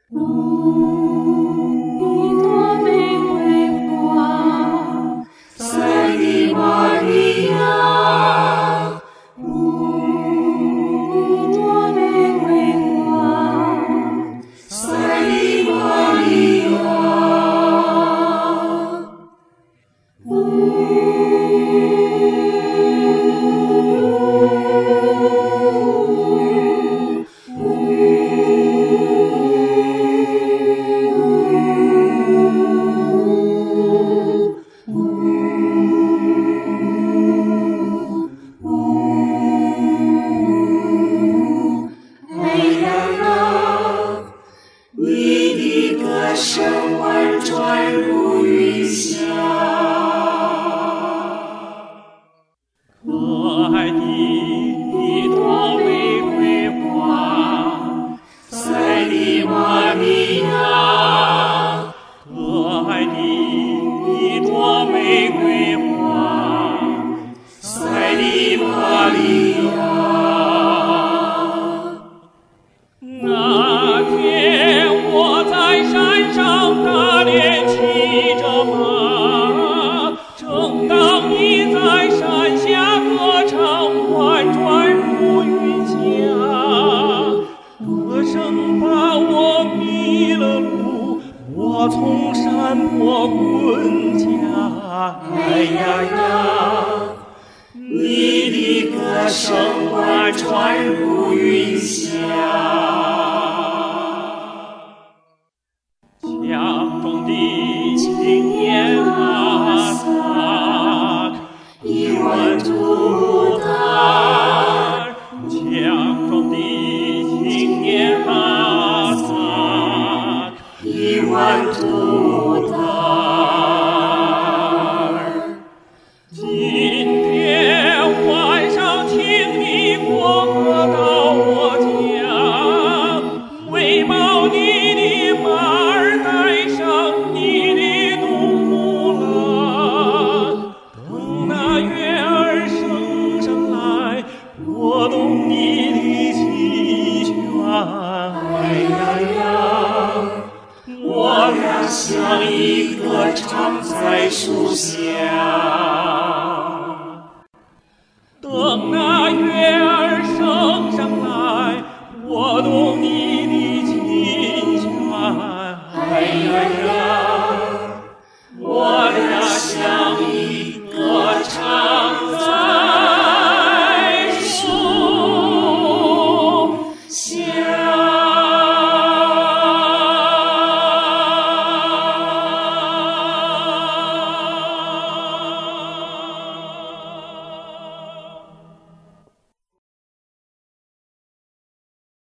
一朵玫瑰花，赛的玛利亚。一朵玫瑰花，赛的玛利亚。你的歌声婉转如云霞，可爱的一朵玫瑰花，赛的玛利亚。可爱的一朵玫瑰花，赛的玛利亚。那天我在山上打猎骑着马，正当你在山下歌唱婉转如云霞，歌声把我迷了路，我从山坡滚下。哎呀呀，你的歌声婉转如云霞。强壮的青年哈萨克，一万图达。强壮的青年哈萨克，一万图达。今天晚上请你过河到我家，喂饱你的马儿，带上你的冬木郎，等那月儿升上来，拨动你的琴弦。哎呀呀，我俩相依歌唱在树下。